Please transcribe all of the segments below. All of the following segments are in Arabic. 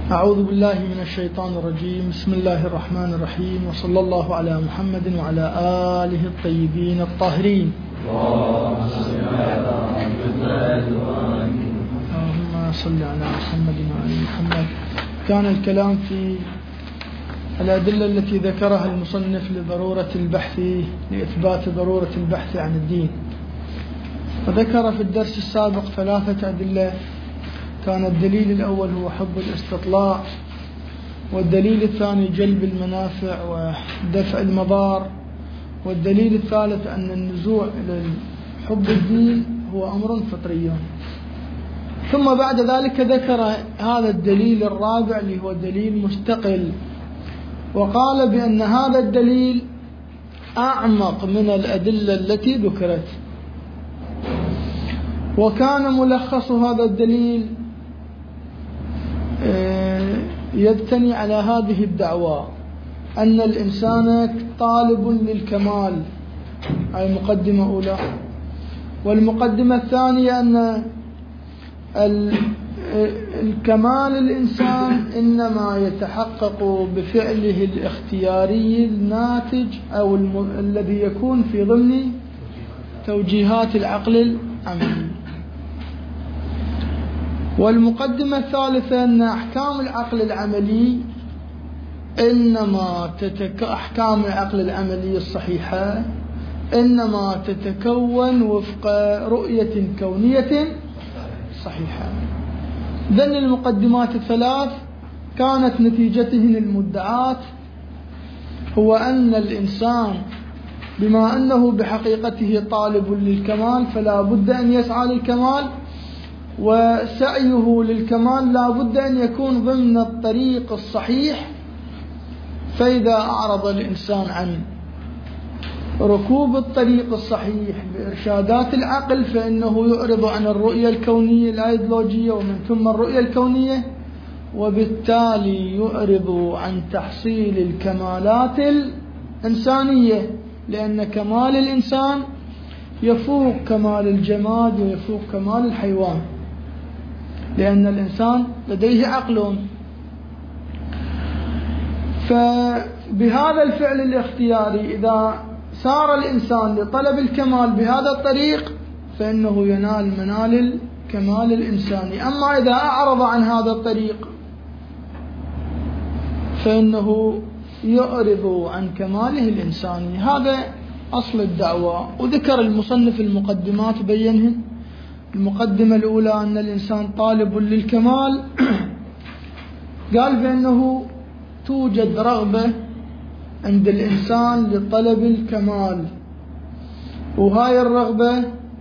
أعوذ بالله من الشيطان الرجيم. بسم الله الرحمن الرحيم، وصلى الله على محمد وعلى آله الطيبين الطاهرين. اللهم صل على محمد وعلى محمد. كان الكلام في الأدلة التي ذكرها المصنف لضرورة البحث، لإثبات ضرورة البحث عن الدين، وذكر في الدرس السابق 3 أدلة. كان الدليل الأول هو حب الاستطلاع، والدليل الثاني جلب المنافع ودفع المضار، والدليل الثالث أن النزوع إلى حب الدين هو أمر فطري. ثم بعد ذلك ذكر هذا الدليل الرابع اللي هو دليل مستقل، وقال بأن هذا الدليل أعمق من الأدلة التي ذكرت. وكان ملخص هذا الدليل يبتني على هذه الدعوة، أن الإنسان طالب للكمال، هذه مقدمة أولى. والمقدمة الثانية أن الكمال الإنسان إنما يتحقق بفعله الاختياري الناتج أو الذي يكون في ضمن توجيهات العقل العملي. والمقدمة الثالثة أن أحكام العقل العملي أحكام العقل العملي الصحيحة إنما تتكون وفق رؤية كونية صحيحة. ذن المقدمات الثلاث كانت نتيجتهن المدعاة هو أن الإنسان بما أنه بحقيقته طالب للكمال فلا بد أن يسعى للكمال، وسعيه للكمال لا بد أن يكون ضمن الطريق الصحيح. فإذا أعرض الإنسان عن ركوب الطريق الصحيح بإرشادات العقل فإنه يعرض عن الرؤية الكونية الأيديولوجية ومن ثم الرؤية الكونية، وبالتالي يعرض عن تحصيل الكمالات الإنسانية، لأن كمال الإنسان يفوق كمال الجماد ويفوق كمال الحيوان، لأن الإنسان لديه عقل. فبهذا الفعل الاختياري إذا سار الإنسان لطلب الكمال بهذا الطريق فإنه ينال منال الكمال الإنساني. أما إذا أعرض عن هذا الطريق فإنه يعرض عن كماله الإنساني. هذا أصل الدعوة. وذكر المصنف المقدمات بينهن. المقدمة الأولى أن الإنسان طالب للكمال، قال بأنه توجد رغبة عند الإنسان لطلب الكمال، وهاي الرغبة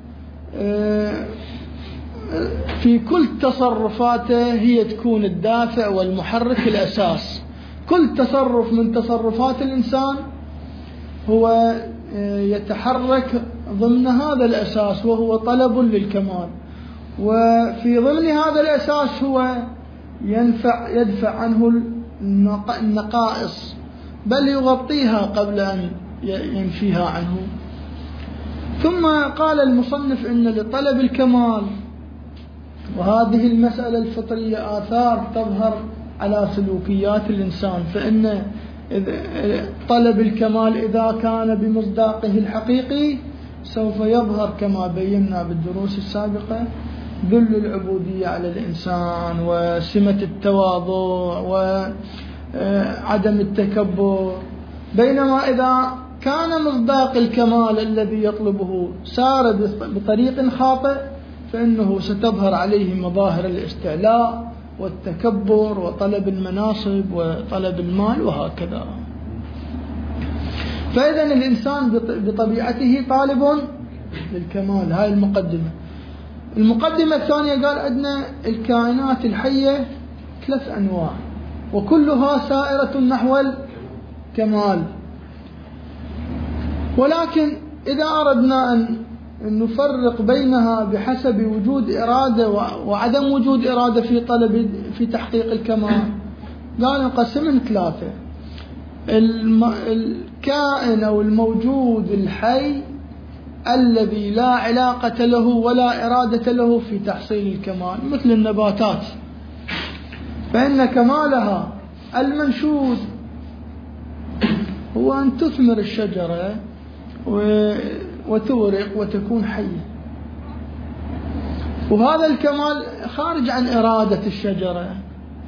في كل تصرفاته هي تكون الدافع والمحرك الأساس. كل تصرف من تصرفات الإنسان هو يتحرك ضمن هذا الأساس وهو طلب للكمال، وفي ضمن هذا الأساس هو يدفع عنه النقائص، بل يغطيها قبل أن ينفيها عنه. ثم قال المصنف إن لطلب الكمال، وهذه المسألة الفطرية، آثار تظهر على سلوكيات الإنسان، فإن طلب الكمال إذا كان بمصداقه الحقيقي سوف يظهر كما بينا بالدروس السابقة ذل العبودية على الإنسان وسمة التواضع وعدم التكبر. بينما إذا كان مصداق الكمال الذي يطلبه سار بطريق خاطئ فإنه ستظهر عليه مظاهر الاستعلاء والتكبر وطلب المناصب وطلب المال وهكذا. فإذا الإنسان بطبيعته طالب للكمال. هاي المقدمة. المقدمة الثانية قال عندنا الكائنات الحية 3 أنواع وكلها سائرة نحو الكمال، ولكن إذا أردنا أن نفرق بينها بحسب وجود إرادة وعدم وجود إرادة في تحقيق الكمال، قال نقسمهم 3. الكائن أو الموجود الحي الذي لا علاقة له ولا إرادة له في تحصيل الكمال، مثل النباتات. فإن كمالها المنشود هو أن تثمر الشجرة وتورق وتكون حية، وهذا الكمال خارج عن إرادة الشجرة.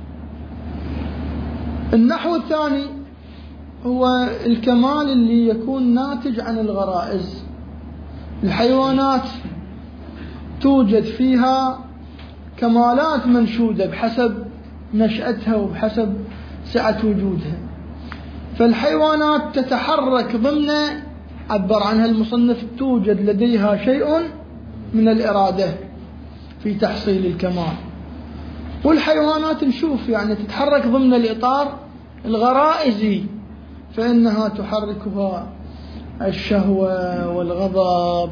النحو الثاني هو الكمال اللي يكون ناتج عن الغرائز. الحيوانات توجد فيها كمالات منشودة بحسب نشأتها وبحسب سعة وجودها، فالحيوانات تتحرك ضمن، عبر عنها المصنف، توجد لديها شيء من الإرادة في تحصيل الكمال. والحيوانات نشوف يعني تتحرك ضمن الإطار الغرائزي، فإنها تحركها الشهوة والغضب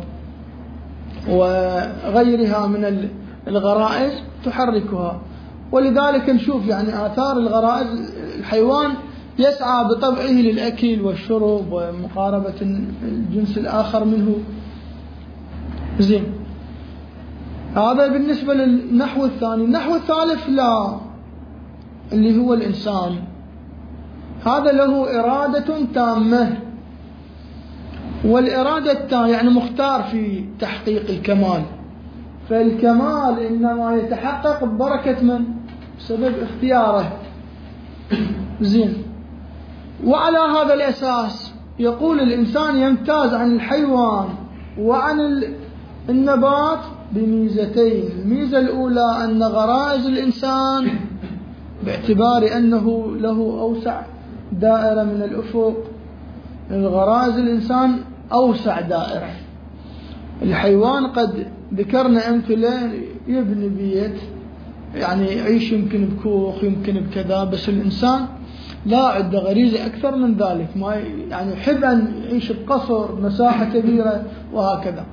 وغيرها من الغرائز تحركها. ولذلك نشوف يعني آثار الغرائز، الحيوان يسعى بطبعه للأكل والشرب ومقاربة الجنس الآخر منه. زين، هذا بالنسبة للنحو الثاني. النحو الثالث لا، اللي هو الإنسان، هذا له إرادة تامة، والإرادة التامة يعني مختار في تحقيق الكمال، فالكمال إنما يتحقق ببركة من؟ بسبب اختياره. زين، وعلى هذا الأساس يقول الإنسان يمتاز عن الحيوان وعن النبات بميزتين. الميزة الأولى أن غرائز الإنسان باعتبار أنه له أوسع دائرة من الأفق، الغرائز الإنسان أوسع دائرة. الحيوان قد ذكرنا أمثلة يبني بيت، يعني يعيش يمكن بكوخ يمكن بكذا، بس الإنسان لا، عنده غريزة أكثر من ذلك، ما يعني يحب أن يعيش بقصر مساحة كبيرة وهكذا.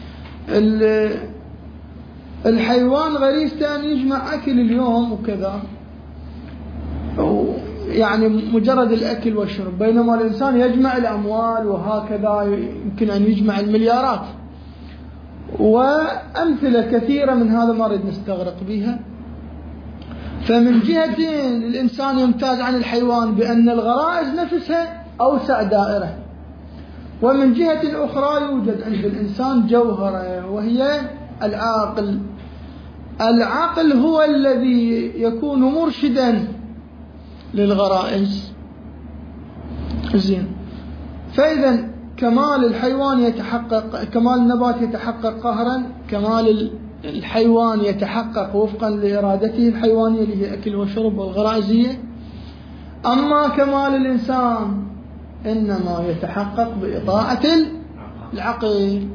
الحيوان غريزته أن يجمع أكل اليوم وكذا، يعني مجرد الأكل والشرب، بينما الإنسان يجمع الأموال وهكذا، يمكن أن يجمع المليارات. وأمثلة كثيرة من هذا ما نريد نستغرق بها. فمن جهتين الإنسان يمتاز عن الحيوان بأن الغرائز نفسها أوسع دائرة، ومن جهة أخرى يوجد عند الإنسان جوهرة وهي العاقل. العاقل هو الذي يكون مرشدا للغرائز. زين، فإذا كمال الحيوان يتحقق، كمال النبات يتحقق قهرا، كمال الحيوان يتحقق وفقا لإرادته الحيوانية اللي هي أكل وشرب والغرائزية. أما كمال الإنسان إنما يتحقق بإطاعة العقل.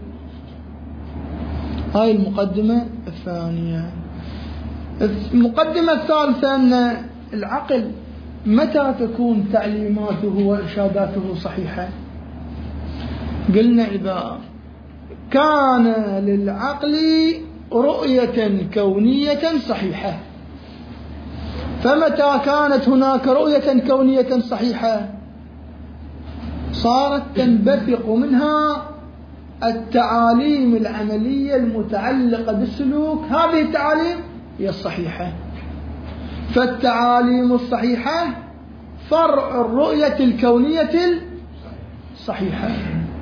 هاي المقدمة الثانية. المقدمة الثالثة أن العقل متى تكون تعليماته وإرشاداته صحيحة؟ قلنا إذا كان للعقل رؤية كونية صحيحة. فمتى كانت هناك رؤية كونية صحيحة صارت تنبثق منها التعاليم العملية المتعلقة بالسلوك. هذه التعاليم هي الصحيحة. فالتعاليم الصحيحة فرع الرؤية الكونية الصحيحة.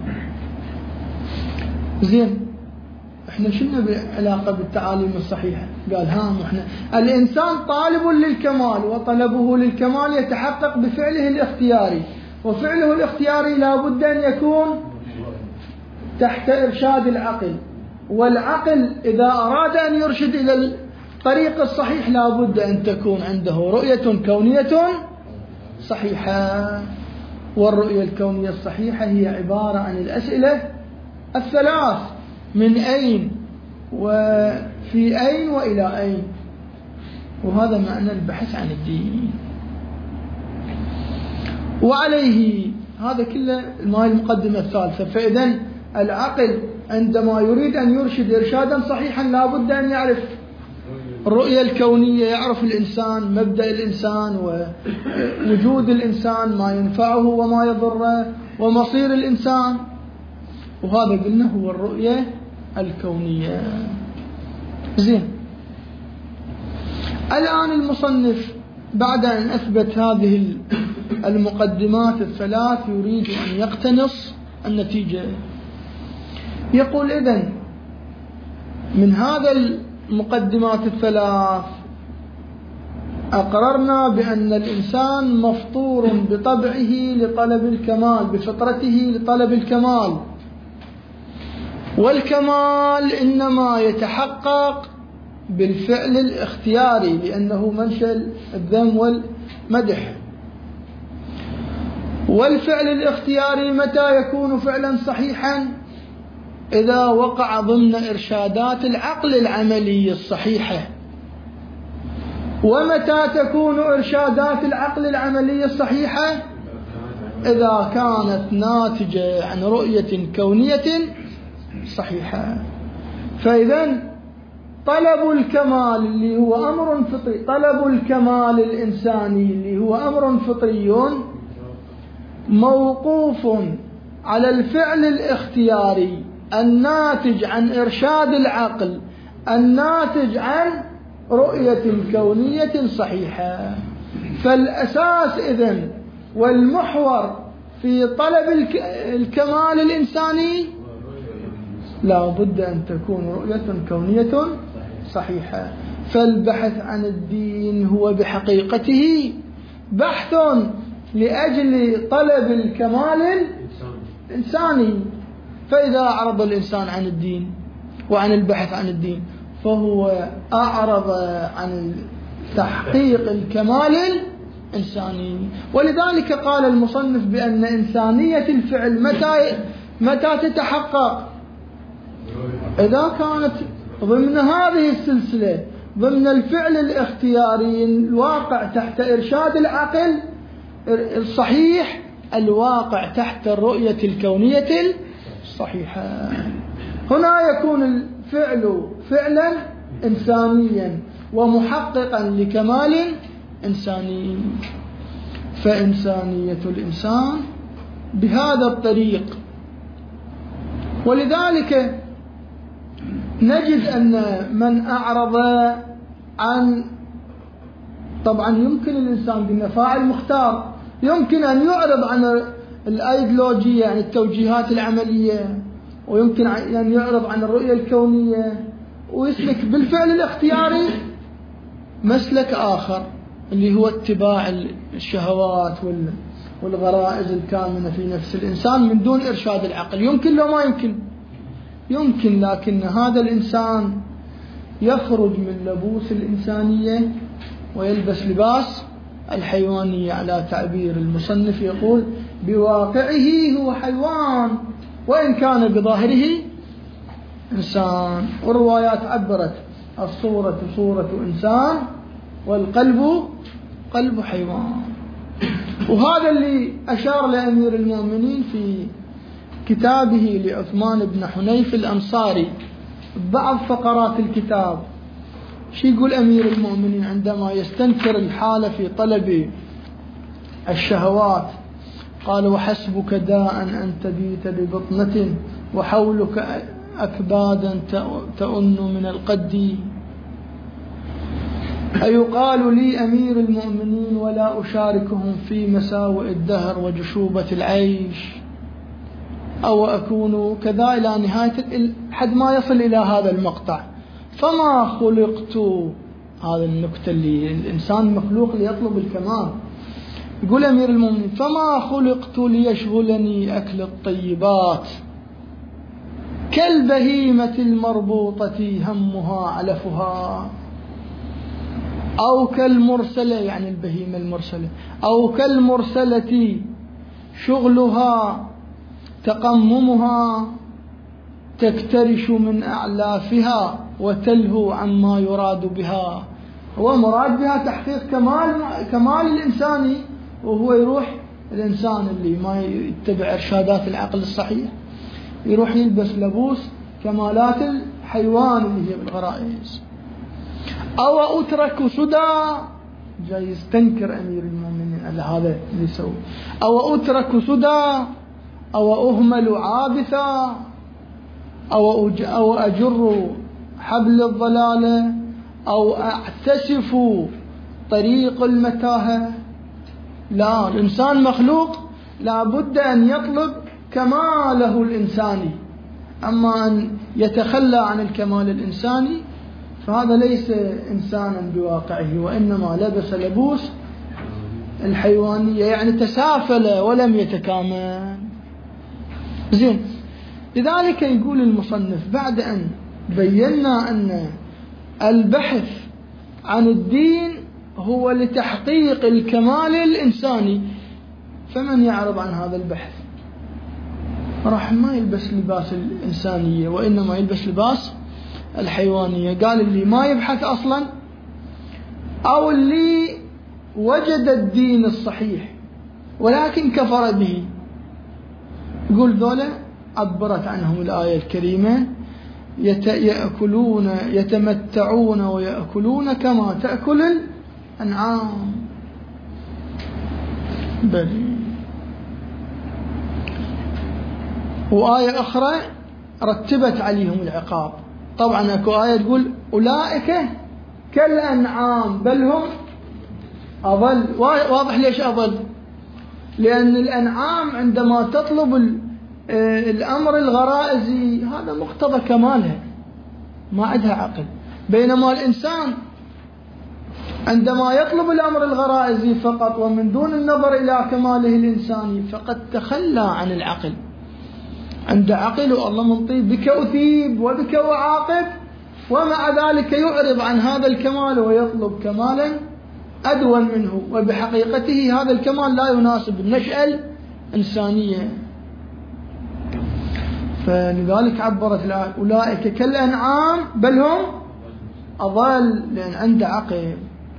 زين، احنا شنو بعلاقة بالتعاليم الصحيحة؟ قال احنا الإنسان طالب للكمال، وطلبه للكمال يتحقق بفعله الاختياري، وفعله الاختياري لا بد أن يكون تحت إرشاد العقل. والعقل إذا أراد أن يرشد إلى الطريق الصحيح لا بد أن تكون عنده رؤية كونية صحيحة. والرؤية الكونية الصحيحة هي عبارة عن الأسئلة الثلاث: من أين، وفي أين، وإلى أين. وهذا معنى البحث عن الدين. وعليه هذا كله ما هي المقدمة الثالثة. فإذا العقل عندما يريد أن يرشد إرشادا صحيحا لا بد أن يعرف الرؤية الكونية، يعرف الإنسان، مبدأ الإنسان ووجود الإنسان، ما ينفعه وما يضره، ومصير الإنسان. وهذا قلنا هو الرؤية الكونية. زين، الآن المصنف بعد أن أثبت هذه المقدمات الثلاث يريد أن يقتنص النتيجة. يقول إذن من هذا المقدمات الثلاث أقررنا بأن الإنسان مفطور بطبعه لطلب الكمال، بفطرته لطلب الكمال، والكمال إنما يتحقق بالفعل الاختياري لأنه منشأ الذم والمدح. والفعل الاختياري متى يكون فعلا صحيحا؟ إذا وقع ضمن إرشادات العقل العملي الصحيحة. ومتى تكون إرشادات العقل العملي الصحيحة؟ إذا كانت ناتجة عن رؤية كونية صحيحة. فإذا طلب الكمال اللي هو أمر فطري، طلب الكمال الإنساني اللي هو أمر فطري موقوف على الفعل الاختياري الناتج عن إرشاد العقل الناتج عن رؤية كونية صحيحة. فالأساس إذن والمحور في طلب الكمال الإنساني لا بد أن تكون رؤية كونية صحيحة. فالبحث عن الدين هو بحقيقته بحث لأجل طلب الكمال الإنساني. فإذا أعرض الإنسان عن الدين وعن البحث عن الدين فهو أعرض عن تحقيق الكمال الإنساني. ولذلك قال المصنف بأن إنسانية الفعل متى تتحقق؟ إذا كانت ضمن هذه السلسلة، ضمن الفعل الاختياري الواقع تحت إرشاد العقل الصحيح، الواقع تحت الرؤية الكونية الصحيحة. هنا يكون الفعل فعلا إنسانيا ومحققا لكمال إنساني. فإنسانية الإنسان بهذا الطريق. ولذلك نجد أن من أعرض عن، طبعا يمكن الإنسان بالنفاع المختار يمكن أن يعرض عن الأيديولوجية، يعني التوجيهات العملية، ويمكن أن يعرض عن الرؤية الكونية ويسلك بالفعل الاختياري مسلك آخر اللي هو اتباع الشهوات والغرائز الكامنة في نفس الإنسان من دون إرشاد العقل. يمكن لو ما يمكن، لكن هذا الإنسان يخرج من لبوس الإنسانية ويلبس لباس الحيوانية على تعبير المصنف، يقول بواقعه هو حيوان وإن كان بظاهره إنسان. والروايات عبرت الصورة صورة إنسان والقلب قلب حيوان. وهذا اللي أشار لأمير المؤمنين في كتابه لعثمان بن حنيف الأنصاري بعض فقرات الكتاب. شو يقول أمير المؤمنين عندما يستنكر الحالة في طلب الشهوات؟ قال وحسبك داء أن تبيت ببطنة وحولك أكبادا تؤن من القد. أيقال لي أمير المؤمنين ولا أشاركهم في مساوئ الدهر وجشوبة العيش، أو أكون كذا إلى نهاية حد ما يصل إلى هذا المقطع. فما خلقت، هذا النكتة اللي الإنسان مخلوق ليطلب الكمال. يقول أمير المؤمنين فما خلقت ليشغلني أكل الطيبات كالبهيمة المربوطة همها علفها، أو كالمرسلة، يعني البهيمة المرسلة، أو كالمرسلة شغلها تقممها تكترش من أعلافها وتلهو عما يراد بها. هو مراد بها تحقيق كمال الإنساني، وهو يروح الإنسان اللي ما يتبع إرشادات العقل الصحيح يروح يلبس لبوس كمالات الحيوان اللي هي بالغرائز. أو أترك سدى، جاي يستنكر أمير المؤمنين على هذا اللي يسوي. أو أترك سدى، أو أهمل عابثا، أو أجر حبل الضلالة، أو أعتسف طريق المتاهة. لا، الإنسان مخلوق لا بد أن يطلب كماله الإنساني، أما أن يتخلى عن الكمال الإنساني فهذا ليس إنسانا بواقعه، وإنما لبس لبوس الحيوانية، يعني تسافل ولم يتكامل. زين، لذلك يقول المصنف بعد أن بينا أن البحث عن الدين هو لتحقيق الكمال الإنساني، فمن يعرض عن هذا البحث راح ما يلبس لباس الإنسانية وإنما يلبس لباس الحيوانية. قال اللي ما يبحث أصلا أو اللي وجد الدين الصحيح ولكن كفر به، يقول ذولا عبرت عنهم الآية الكريمة يتمتعون ويأكلون كما تأكل الأنعام. بل وآية أخرى رتبت عليهم العقاب. طبعا أكو آية تقول أولئك كالأنعام بل هم أضل. واضح ليش أضل؟ لأن الأنعام عندما تطلب الأمر الغرائزي هذا مقتضى كمالها، ما عندها عقل، بينما الإنسان عندما يطلب الأمر الغرائزي فقط ومن دون النظر إلى كماله الإنساني فقد تخلى عن العقل. عند عقل والله منطي بك أثيب وبك أعاقب، ومع ذلك يعرض عن هذا الكمال ويطلب كمالا أدون منه، وبحقيقته هذا الكمال لا يناسب النشأة الإنسانية. فلذلك عبرت الآية أولئك كالأنعام بل هم أضل، لأن عند عقل.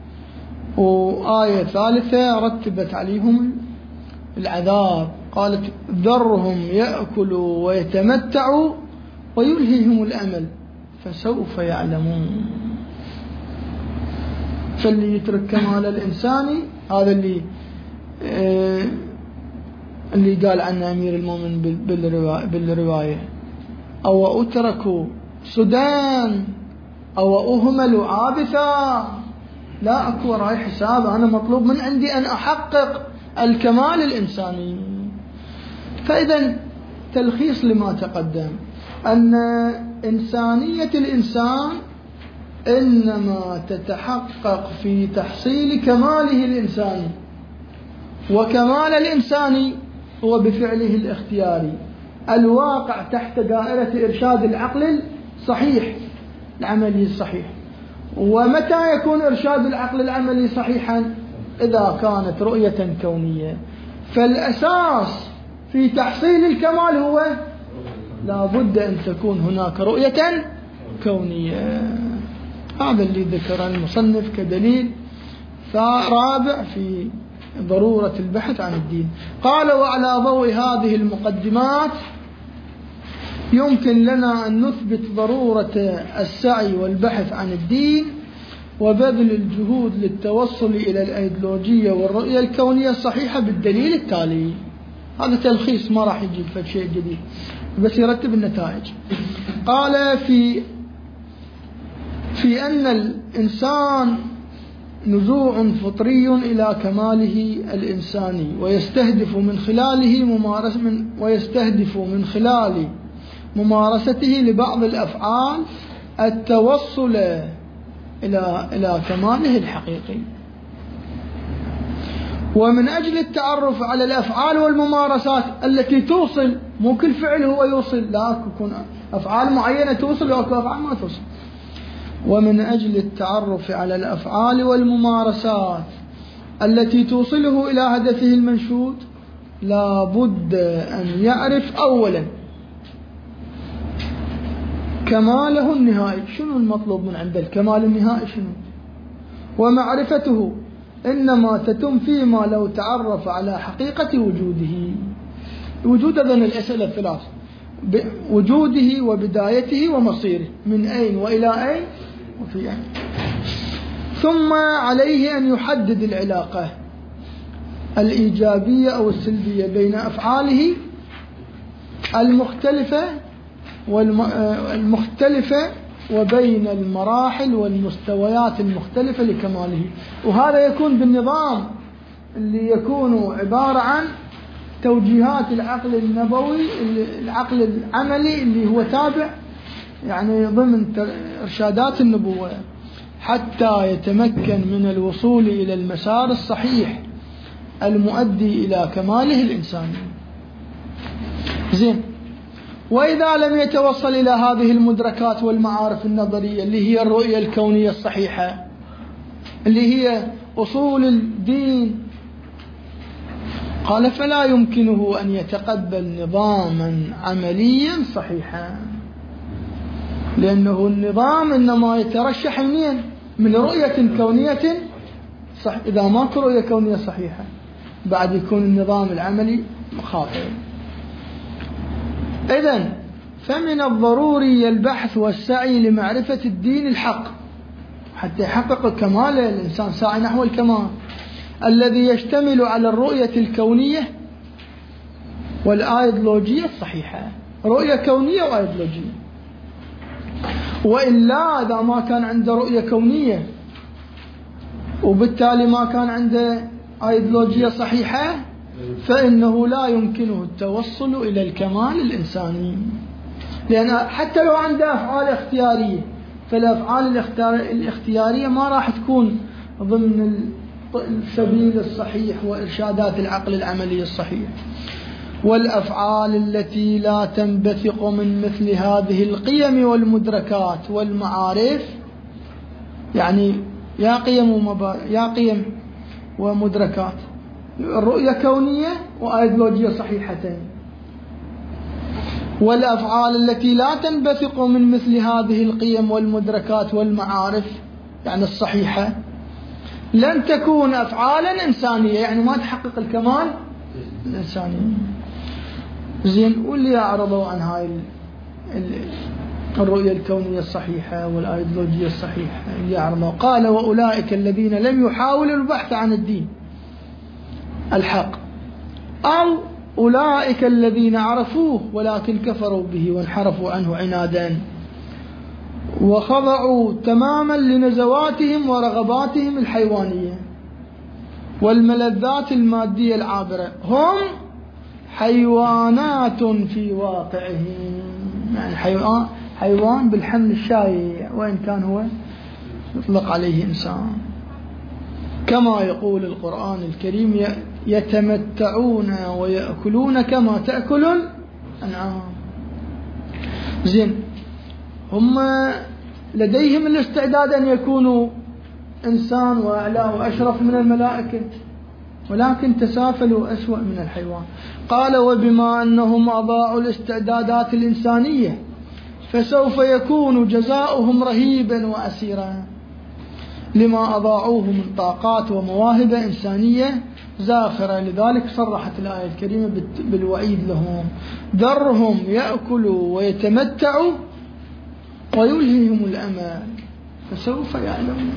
وآية ثالثة رتبت عليهم العذاب، قالت ذرهم يأكلوا ويتمتعوا ويلهيهم الأمل فسوف يعلمون. فاللي يترك كمال الإنساني هذا اللي قال عنه أمير المؤمن بالرواية أو أتركوا سدان أو أهملوا عابثا. لا أكو وراي حساب، أنا مطلوب من عندي أن أحقق الكمال الإنساني. فإذا تلخيص لما تقدم أن إنسانية الإنسان إنما تتحقق في تحصيل كماله الإنساني، وكمال الإنساني هو بفعله الاختياري الواقع تحت دائرة إرشاد العقل الصحيح العملي الصحيح. ومتى يكون إرشاد العقل العملي صحيحا؟ إذا كانت رؤية كونية. فالأساس في تحصيل الكمال هو لا بد أن تكون هناك رؤية كونية. هذا اللي ذكر المصنف كدليل رابع في ضرورة البحث عن الدين. قال وعلى ضوء هذه المقدمات يمكن لنا أن نثبت ضرورة السعي والبحث عن الدين وبذل الجهود للتوصل إلى الأيديولوجية والرؤية الكونية الصحيحة بالدليل التالي. هذا تلخيص، ما راح يجيب شيء جديد بس يرتب النتائج. قال في أن الإنسان نزوع فطري إلى كماله الإنساني ويستهدف من خلال ممارسته لبعض الأفعال التوصل إلى كماله الحقيقي. ومن أجل التعرف على الأفعال والممارسات التي توصل، مو كل فعل هو يوصل، لا تكون أفعال معينة توصل وأفعال ما توصل. ومن أجل التعرف على الأفعال والممارسات التي توصله إلى هدفه المنشود لا بد أن يعرف أولا كماله النهائي. شنو المطلوب من عند الكمال النهائي شنو؟ ومعرفته إنما تتم فيما لو تعرف على حقيقة وجوده. وجود ذن الأسئلة الثلاث: وجوده وبدايته ومصيره، من أين وإلى أين وفي أين. ثم عليه أن يحدد العلاقة الإيجابية أو السلبية بين أفعاله المختلفة وبين المراحل والمستويات المختلفة لكماله. وهذا يكون بالنظام اللي يكون عبارة عن توجيهات العقل النبوي، العقل العملي اللي هو تابع يعني ضمن إرشادات النبوة، حتى يتمكن من الوصول إلى المسار الصحيح المؤدي إلى كماله الإنساني. زين، وإذا لم يتوصل إلى هذه المدركات والمعارف النظرية اللي هي الرؤية الكونية الصحيحة اللي هي أصول الدين، قال فلا يمكنه أن يتقبل نظاما عمليا صحيحا، لأنه النظام إنما يترشح منين؟ من رؤية كونية صح. إذا ماكو رؤية كونية صحيحة بعد يكون النظام العملي خاطئ. إذن فمن الضروري البحث والسعي لمعرفة الدين الحق حتى يحقق كماله. الإنسان ساعي نحو الكمال الذي يشتمل على الرؤية الكونية والآيديولوجية الصحيحة. رؤية كونية وآيديولوجية، وإلا إذا ما كان عنده رؤية كونية وبالتالي ما كان عنده آيديولوجية صحيحة فإنه لا يمكنه التوصل إلى الكمال الإنساني. لأن حتى لو عنده أفعال اختيارية فالأفعال الاختيارية ما راح تكون ضمن السبيل الصحيح وإرشادات العقل العملي الصحيح. والأفعال التي لا تنبثق من مثل هذه القيم والمدركات والمعارف، يعني يا قيم ومدركات، الرؤية كونية وآيديولوجية صحيحتين. والأفعال التي لا تنبثق من مثل هذه القيم والمدركات والمعارف يعني الصحيحة لن تكون أفعالا إنسانية، يعني ما تحقق الكمال الإنساني. زين، واللي أعرضوا عن هاي الرؤية الكونية الصحيحة والآيديولوجية الصحيحة اللي أعرضوا، قال وأولئك الذين لم يحاولوا البحث عن الدين الحق، أو أولئك الذين عرفوه ولكن كفروا به وانحرفوا عنه عنادا وخضعوا تماما لنزواتهم ورغباتهم الحيوانية والملذات المادية العابرة، هم حيوانات في واقعهم. يعني حيوان بالحمل الشايع وإن كان هو يطلق عليه إنسان، كما يقول القرآن الكريم يتمتعون ويأكلون كما تأكل الأنعام. زين، هم لديهم الاستعداد أن يكونوا إنسان وأعلى وأشرف من الملائكة، ولكن تسافلوا أسوأ من الحيوان. قال وبما أنهم أضاعوا الاستعدادات الإنسانية فسوف يكون جزاؤهم رهيبا وأسيرا لما أضاعوه من طاقات ومواهب إنسانية زاخرة. لذلك صرحت الآية الكريمة بالوعيد لهم: ذرهم يأكلوا ويتمتعوا ويلههم الأمل فسوف يعلمون.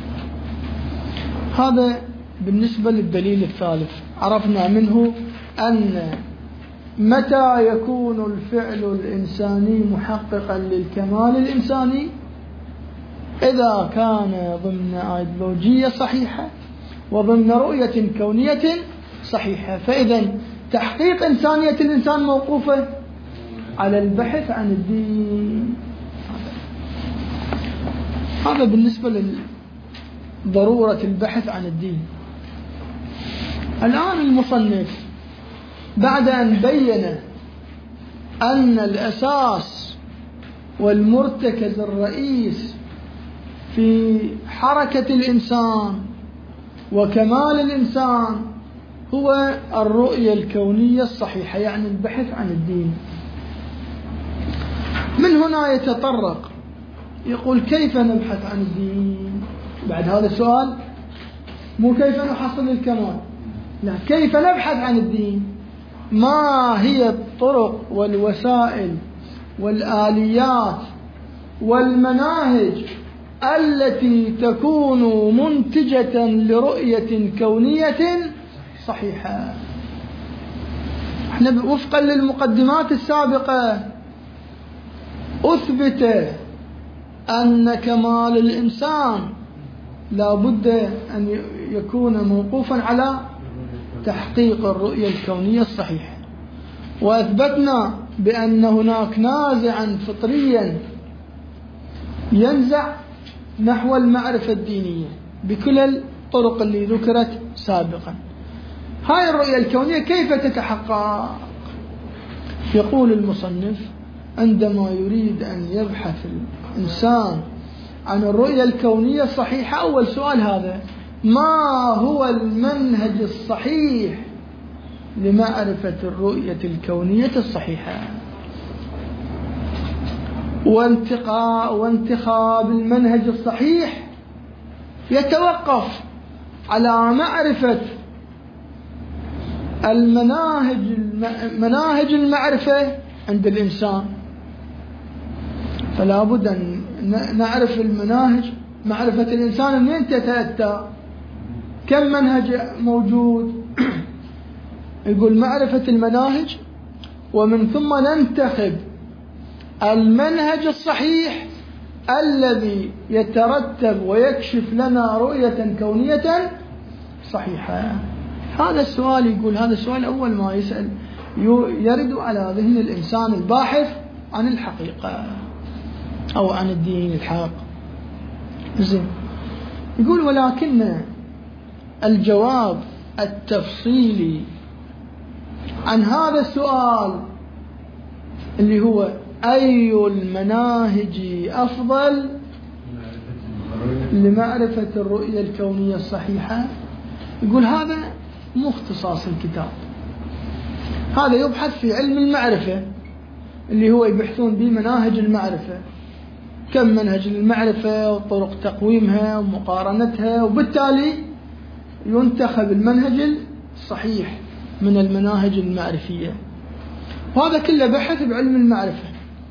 هذا بالنسبة للدليل الثالث. عرفنا منه أن متى يكون الفعل الإنساني محققا للكمال الإنساني؟ إذا كان ضمن أيديولوجية صحيحة وضمن رؤية كونية صحيحة. فإذا تحقيق إنسانية الإنسان موقوفة على البحث عن الدين. هذا بالنسبة لضرورة البحث عن الدين. الآن المصنف بعد أن بين أن الأساس والمرتكز الرئيس في حركة الإنسان وكمال الإنسان هو الرؤية الكونية الصحيحة، يعني البحث عن الدين، من هنا يتطرق يقول كيف نبحث عن الدين؟ بعد هذا السؤال مو كيف نحصل الكمال، لا، كيف نبحث عن الدين؟ ما هي الطرق والوسائل والآليات والمناهج التي تكون منتجة لرؤية كونية صحيحة؟ احنا وفقا للمقدمات السابقة أثبت أن كمال الإنسان لا بد أن يكون موقوفا على تحقيق الرؤية الكونية الصحيحة، وأثبتنا بأن هناك نازعا فطريا ينزع نحو المعرفة الدينية بكل الطرق اللي ذكرت سابقا. هاي الرؤية الكونية كيف تتحقق؟ يقول المصنف عندما يريد أن يبحث الإنسان عن الرؤية الكونية الصحيحة، أول سؤال هذا: ما هو المنهج الصحيح لمعرفة الرؤية الكونية الصحيحة؟ وانتخاب المنهج الصحيح يتوقف على معرفة مناهج المعرفة عند الإنسان. فلا بد أن نعرف المناهج. معرفة الإنسان منين تتأتى؟ كم منهج موجود؟ يقول معرفة المناهج، ومن ثم ننتخب المنهج الصحيح الذي يترتب ويكشف لنا رؤية كونية صحيحة. هذا السؤال، يقول هذا السؤال أول ما يسأل يرد على ذهن الإنسان الباحث عن الحقيقة أو عن الدين الحق. زين، يقول ولكن الجواب التفصيلي عن هذا السؤال اللي هو أي المناهج أفضل لمعرفة الرؤية الكونية الصحيحة، يقول هذا مو اختصاص الكتاب، هذا يبحث في علم المعرفة اللي هو يبحثون به مناهج المعرفة، كم منهج للمعرفة وطرق تقويمها ومقارنتها، وبالتالي ينتخب المنهج الصحيح من المناهج المعرفية. وهذا كله بحث بعلم المعرفة.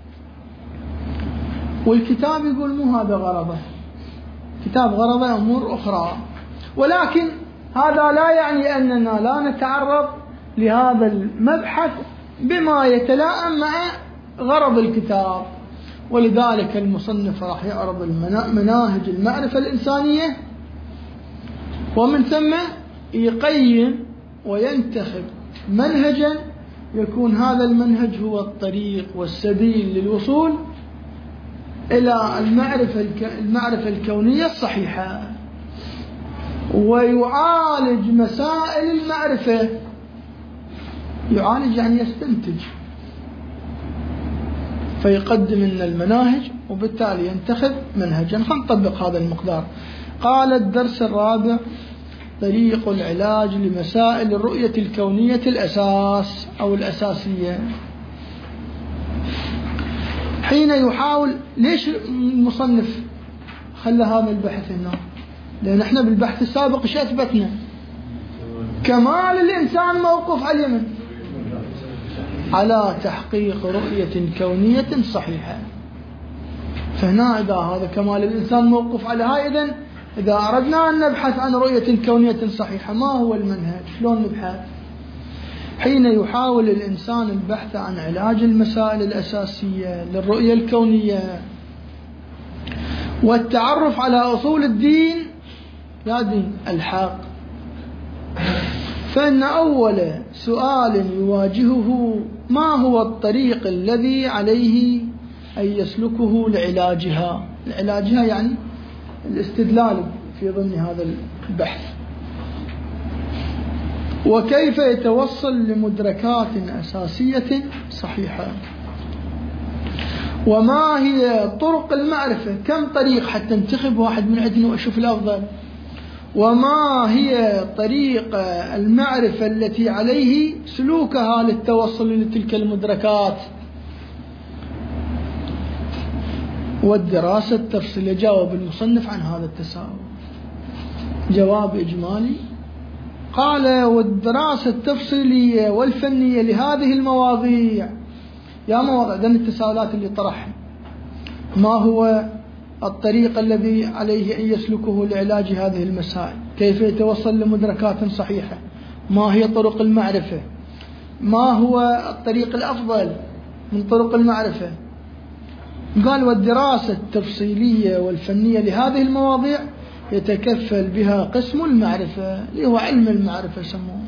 والكتاب يقول مو هذا غرضه، كتاب غرضه أمور أخرى، ولكن هذا لا يعني أننا لا نتعرض لهذا المبحث بما يتلائم مع غرض الكتاب. ولذلك المصنف راح يعرض مناهج المعرفة الإنسانية، ومن ثم يقيم وينتخب منهجا يكون هذا المنهج هو الطريق والسبيل للوصول إلى المعرفة الكونية الصحيحة، ويعالج مسائل المعرفة. يعالج يعني يستنتج، فيقدم لنا المناهج وبالتالي ينتخب منهجا. فنطبق هذا المقدار. قال الدرس الرابع: طريق العلاج لمسائل الرؤية الكونية الأساس أو الأساسية. حين يحاول، ليش المصنف خلى هذا البحث هنا؟ لأن احنا بالبحث السابق ايش أثبتنا؟ كمال الإنسان موقوف على اليمن، على تحقيق رؤية كونية صحيحة. فهنا إذا هذا كمال الإنسان موقوف على هاي، إذا أردنا أن نبحث عن رؤية كونية صحيحة ما هو المنهج؟ شلون نبحث؟ حين يحاول الإنسان البحث عن علاج المسائل الأساسية للرؤية الكونية والتعرف على أصول الدين، لا دين الحق، فإن أول سؤال يواجهه: ما هو الطريق الذي عليه أن يسلكه لعلاجها؟ لعلاجها يعني الاستدلال في ضمن هذا البحث. وكيف يتوصل لمدركات أساسية صحيحة؟ وما هي طرق المعرفة؟ كم طريق حتى انتخب واحد من عندنا وأشوف الأفضل؟ وما هي طريق المعرفة التي عليه سلوكها للتوصل لتلك المدركات؟ والدراسة التفصيلية. جاوب المصنف عن هذا التساؤل جواب إجمالي. قال: والدراسة التفصيلية والفنية لهذه المواضيع. يا مواضيع ذن التساؤلات اللي طرحها: ما هو الطريق الذي عليه أن يسلكه لعلاج هذه المسائل؟ كيف يتوصل لمدركات صحيحة؟ ما هي طرق المعرفة؟ ما هو الطريق الأفضل من طرق المعرفة؟ قال والدراسة التفصيلية والفنية لهذه المواضيع يتكفل بها قسم المعرفة اللي هو علم المعرفة سموه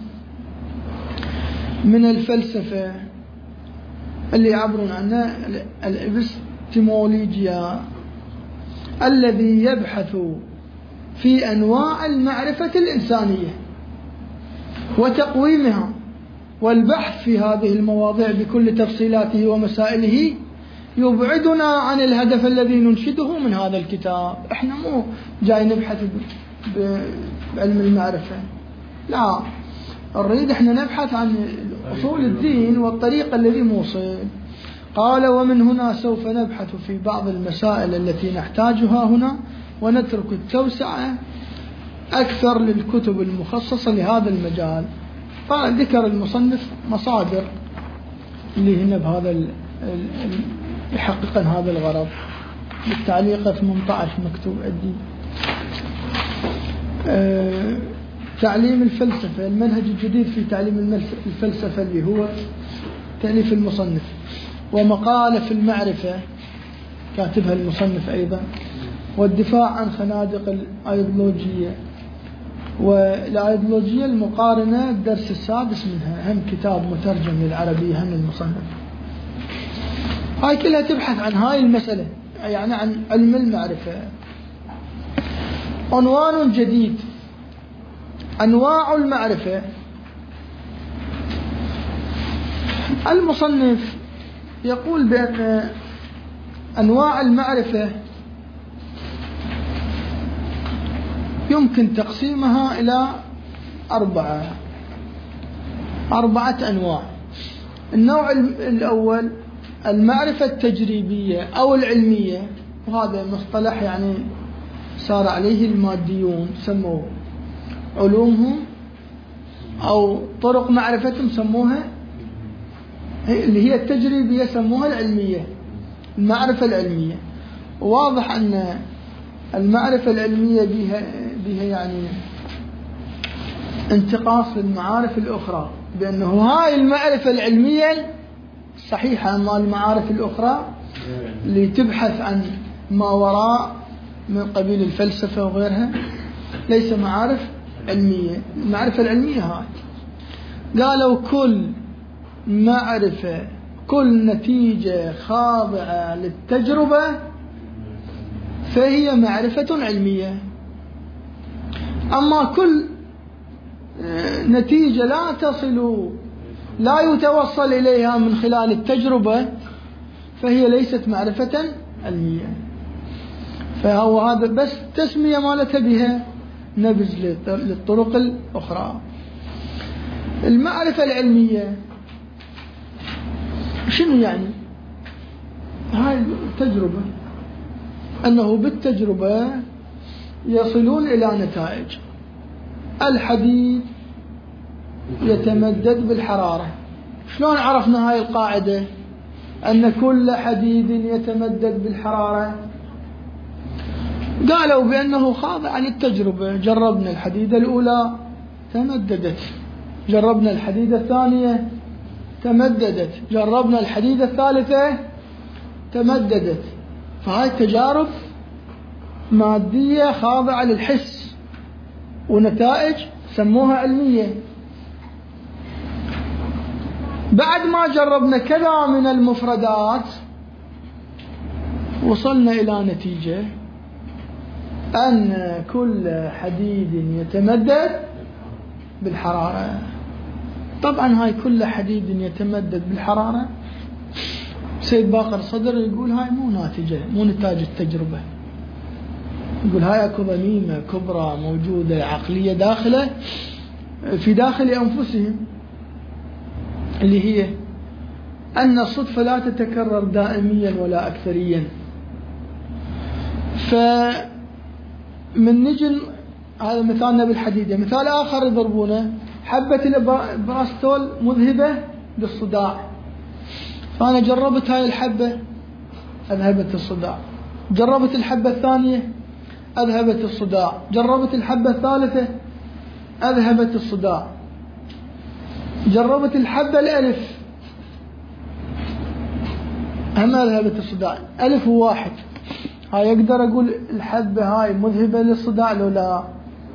من الفلسفة اللي يعبرون عنه الإبستمولوجيا الذي يبحث في أنواع المعرفة الإنسانية وتقويمها، والبحث في هذه المواضيع بكل تفصيلاته ومسائله يبعدنا عن الهدف الذي ننشده من هذا الكتاب. احنا مو جاي نبحث بعلم المعرفة، لا، نريد احنا نبحث عن أصول الدين والطريقة الذي موصل. قال ومن هنا سوف نبحث في بعض المسائل التي نحتاجها هنا، ونترك التوسعة أكثر للكتب المخصصة لهذا المجال. فذكر المصنف مصادر اللي هنا بهذا يحقق هذا الغرض. بالتعليق 18 مكتوب عندي تعليم الفلسفة، المنهج الجديد في تعليم الفلسفة اللي هو تأليف المصنف، ومقالة في المعرفة كاتبها المصنف أيضا، والدفاع عن خنادق الأيديولوجية والأيديولوجية المقارنة الدرس السادس منها، هم كتاب مترجم للعربية هم المصنف. هاي كلها تبحث عن هاي المسألة، يعني عن علم المعرفة. عنوان جديد أنواع المعرفة. المصنف يقول بأن أنواع المعرفة يمكن تقسيمها إلى أربعة أنواع. النوع الأول المعرفة التجريبية أو العلمية، وهذا مصطلح يعني صار عليه الماديون سموه علومهم أو طرق معرفتهم سموها اللي هي التجريبية سموها العلمية، المعرفة العلمية. واضح أن المعرفة العلمية بها يعني انتقاص للمعارف الأخرى، بأنه هاي المعرفة العلمية صحيحة، أما المعارف الأخرى اللي تبحث عن ما وراء من قبيل الفلسفة وغيرها ليس معارف علمية. المعرفة العلمية هاي قالوا كل معرفة، كل نتيجة خاضعة للتجربة فهي معرفة علمية. أما كل نتيجة لا يتوصل إليها من خلال التجربة فهي ليست معرفة علمية. فهو هذا بس تسمية مالتها بها نبذ للطرق الأخرى. المعرفة العلمية شنو يعني؟ هاي التجربة، أنه بالتجربة يصلون إلى نتائج. الحديد يتمدد بالحرارة. شلون عرفنا هاي القاعدة أن كل حديد يتمدد بالحرارة؟ قالوا بأنه خاضع للتجربة. جربنا الحديدة الأولى تمددت، جربنا الحديدة الثانية تمددت، جربنا الحديدة الثالثة تمددت. فهاي تجارب مادية خاضعة للحس ونتائج سموها علمية. بعد ما جربنا كذا من المفردات وصلنا إلى نتيجة أن كل حديد يتمدد بالحرارة. طبعا هاي كل حديد يتمدد بالحرارة سيد باقر صدر يقول هاي مو نتاج التجربة، يقول هاي اكو ضميمة كبرى موجودة عقلية داخله في داخل أنفسهم، اللي هي أن الصدفة لا تتكرر دائميا ولا أكثريا. فمن نجن هذا مثالنا بالحديدة. مثال آخر يضربونه حبة البراستول مذهبة للصداع، فأنا جربت هاي الحبة أذهبت الصداع، جربت الحبة الثانية أذهبت الصداع، جربت الحبة الثالثة أذهبت الصداع، جربت الحبة الألف مذهبة الصداع ألف وواحد. هاي أقدر أقول الحبة هاي مذهبة للصداع لو لا؟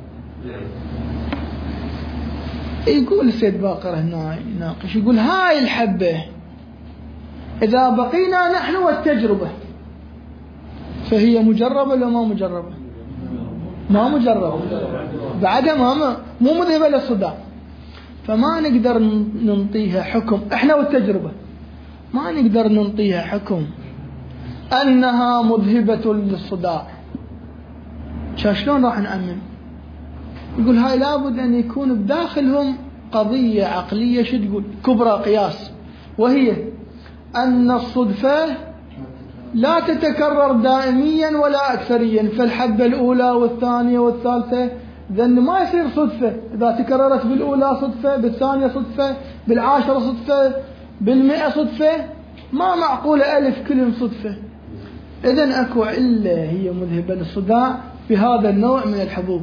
يقول السيد باقر هنا يناقش، يقول هاي الحبة إذا بقينا نحن والتجربة فهي مجربة ولا ما مجربة؟ ما مجربة، بعدها مو مذهبة للصداع، فما نقدر ننطيها حكم إحنا والتجربة، ما نقدر ننطيها حكم أنها مذهبة للصداع. شلون راح نأمن؟ يقول هاي لابد أن يكون بداخلهم قضية عقلية شو تقول كبرى قياس، وهي أن الصدفة لا تتكرر دائميا ولا أكثريا، فالحبة الأولى والثانية والثالثة لأن ما يصير صدفة، إذا تكررت بالأولى صدفة، بالثانية صدفة، بالعاشرة صدفة، بالمئة صدفة، ما معقولة ألف كلهم صدفة. إذن أكو علة هي مذهبة للصداع بهذا النوع من الحبوب.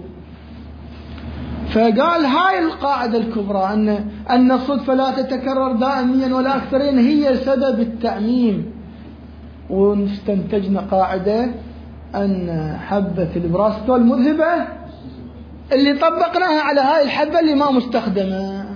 فقال هاي القاعدة الكبرى أن الصدفة لا تتكرر دائميا ولا أكثرين هي سبب التعميم، واستنتجنا قاعدة أن حبة البراستول مذهبة اللي طبقناها على هاي الحبة اللي ما مستخدمة.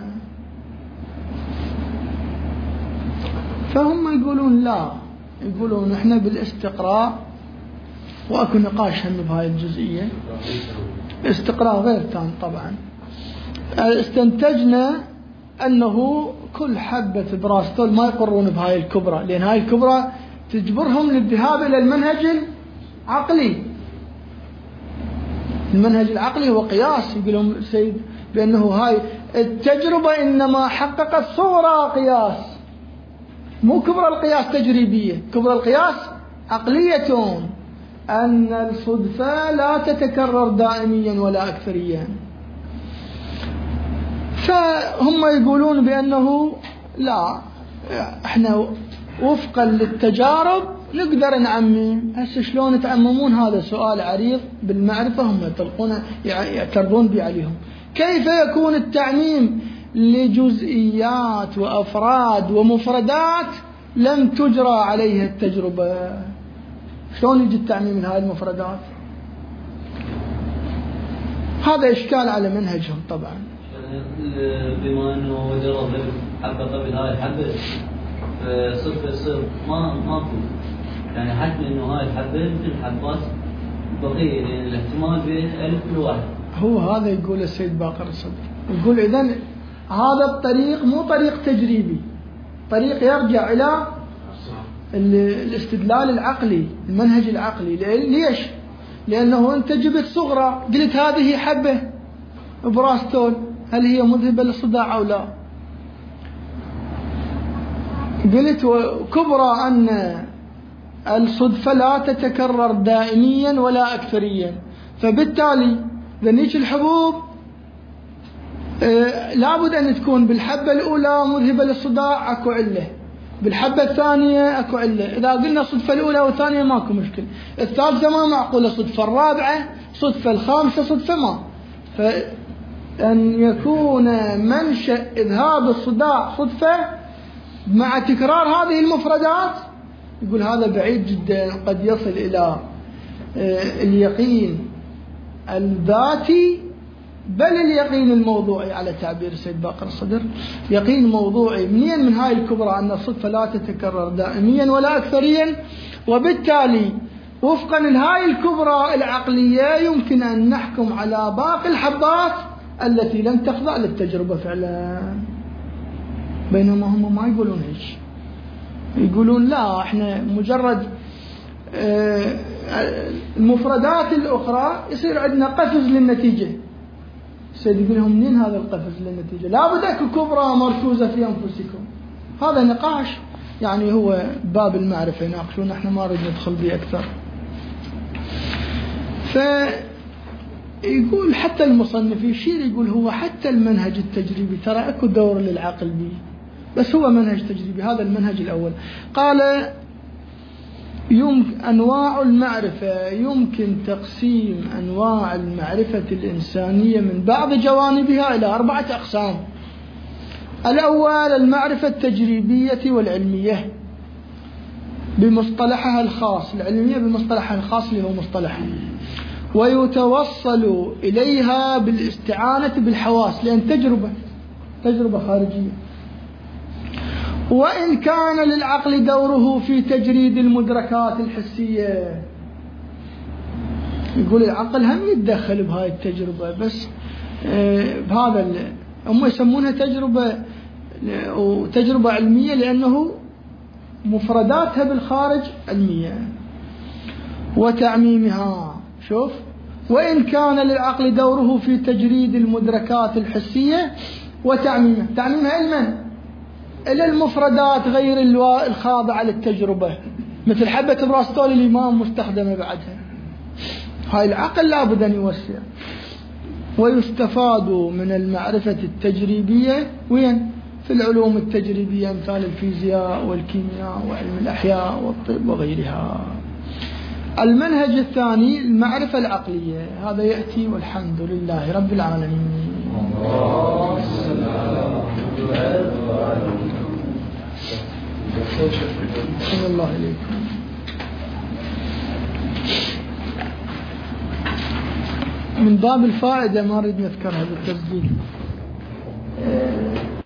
فهم يقولون لا، يقولون احنا بالاستقراء، واكو نقاش هم بهاي الجزئية، استقراء غير تام طبعا، استنتجنا أنه كل حبة براستول ما يقرون بهاي الكبرى، لأن هاي الكبرى تجبرهم للذهاب إلى المنهج العقلي. المنهج العقلي هو قياس، يقولون السيد بأنه هاي التجربة إنما حققت صغرى قياس، مو كبرى القياس تجريبية، كبرى القياس عقلية، أن الصدفة لا تتكرر دائميا ولا أكثريا. فهم يقولون بأنه لا، احنا وفقا للتجارب نقدر نعمم. هسه شلون تعممون؟ هذا سؤال عريض بالمعرفة، هم يطلقون يعترضون به عليهم. كيف يكون التعميم لجزئيات وأفراد ومفردات لم تجرى عليها التجربة؟ شلون يجي التعميم من هذه المفردات؟ هذا إشكال على منهجهم طبعا. بما أنه جرب حبة قبل هاي الحبة صدفة صدق ما يعني حتى أنه هاي الحبة مثل حبات بقية، يعني الاحتمال بين ألف كل واحد. هو هذا يقول السيد باقر الصدر، يقول إذن هذا الطريق مو طريق تجريبي، طريق يرجع إلى الاستدلال العقلي، المنهج العقلي. ليش؟ لأنه أنت جبت صغرى قلت هذه حبة براستول، هل هي مذهبة للصداع أو لا؟ قلت كبرى أن الصدفة لا تتكرر دائميا ولا أكثريا، فبالتالي ذنيك الحبوب لابد أن تكون بالحبة الأولى مذهبة للصداع، أكو علة، بالحبة الثانية أكو علة. إذا قلنا الصدفة الأولى والثانية ماكو مشكلة، الثالثة ما معقولة صدفة، الرابعة صدفة، الخامسة صدفة، ما فأن يكون منشأ إذهاب الصداع صدفة مع تكرار هذه المفردات، يقول هذا بعيد جدا، قد يصل إلى اليقين الذاتي بل اليقين الموضوعي على تعبير السيد باقر الصدر، يقين موضوعي. منين؟ من هاي الكبرى أن الصدفة لا تتكرر دائميا ولا أكثريا، وبالتالي وفقا لهاي الكبرى العقلية يمكن أن نحكم على باقي الحبات التي لم تخضع للتجربة فعلا. بينما هم ما يقولون هيك، يقولون لا، احنا مجرد المفردات الأخرى يصير عندنا قفز للنتيجة. السيد يقول لهم منين هذا القفز للنتيجة؟ لابد أكو كبرى مركوزة في أنفسكم. هذا نقاش يعني هو باب المعرفة يناقشون، احنا ما نريد ندخل به أكثر. فيقول حتى المصنف يشير، يقول هو حتى المنهج التجريبي ترى أكو دور للعقل به، بس هو منهج تجريبي. هذا المنهج الأول قال أنواع المعرفة، يمكن تقسيم أنواع المعرفة الإنسانية من بعض جوانبها إلى 4 أقسام. الأول المعرفة التجريبية والعلمية، بمصطلحها الخاص، العلمية بمصطلحها الخاص اللي هو مصطلحها، ويتوصل إليها بالاستعانة بالحواس، لأن تجربة خارجية. وإن كان للعقل دوره في تجريد المدركات الحسية، يقول العقل هم يتدخل بهاي التجربة، بس بهذا هم يسمونها تجربة علمية لأنه مفرداتها بالخارج علمية. وتعميمها، شوف، وإن كان للعقل دوره في تجريد المدركات الحسية وتعميمها، تعميمها لمن؟ إلى المفردات غير الخاضعة للتجربة، مثل حبة براستول الإمام مستخدمة بعدها، هاي العقل لابد أن يوسع. ويستفاد من المعرفة التجريبية وين؟ في العلوم التجريبية، مثال الفيزياء والكيمياء وعلم الأحياء والطب وغيرها. المنهج الثاني المعرفة العقلية، هذا يأتي والحمد لله رب العالمين. صلى الله عليكم. من باب الفائدة ما نريد نذكرها بالتسجيل.